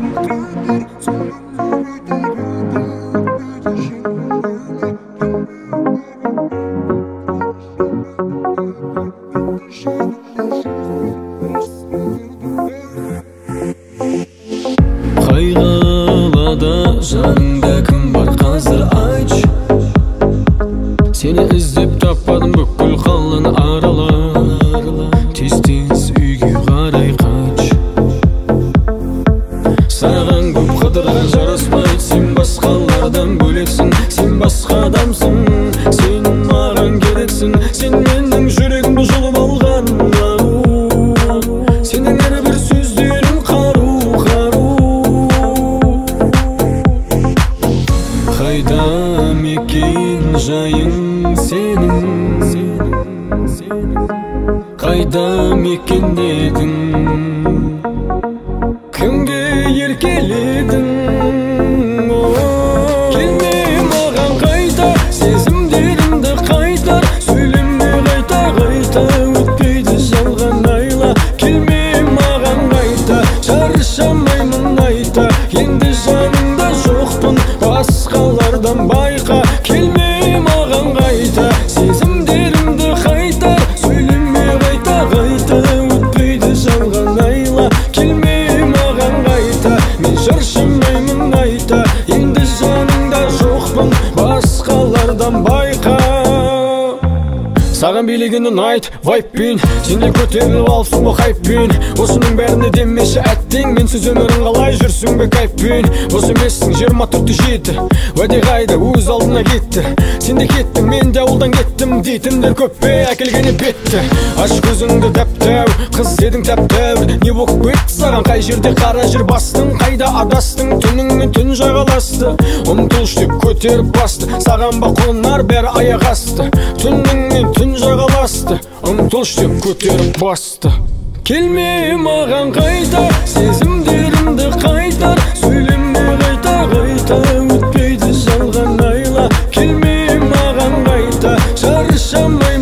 Қайғылада жаныңда кім бар қазір айтшы. Сені іздеп таппадым бүкіл қаланы аралап. Тез-тез үйге қарай қайтшы. Саған көп қыдырған жараспайды, сен басқалардан бөлексің. Сен басқа адамсың, сен маған керексің. Сен менің жүрегімді жұлып алған. Сенің әрбір сөздерің қару. Қайда мекен жайың сенің? Қайда мекендедің? Кімге еркеледің? Келме маған қайта, сезімдерімді қайтар. Сөйлеме қайта, өтпейді жалған айла. Келме маған қайта, шаршамаймын айта. Енді жаныңда жоқпын, басқалардан байқа. Келме маған қайта, сезімдерімді қайтар. Сөйлеме қайта, өтпейді жалған айла. Келме маған қайта, мен шаршамаймын айта. Енді жаныңда жоқпын, басқалардан байқа. Саған билегенін айт, вайппен. Сенде көтеріліп алыпсың ба хайппен. Осының бәріне демеші әттең. Менсіз өмірің қалай жүрсің бе кайфпен. Осы емессің 24/7. Уәде қайда өз алдына кетті. Сен де кеттің, мен де ауылдан кеттім. Дейтіндер көп пе, әкелгені бетті. Аш көзіңді дәп-дәу, қыз едің тәп-тәуір. Не болып кетті саған, қай жерде қара жер бастың? Қайда адастың, түніңмен түн жағаласты. Ұмтылш деп көтеріп басты. Саған ба қонар бәрі аяқ асты. Түніңмен түн жағаласты. Ұмтылш деп көтеріп басты. Келме маған қайта, сезімдерімді қайтар. Сөйлеме қайта, өтпейді жалған айла. Келме маған қайта, шаршамаймын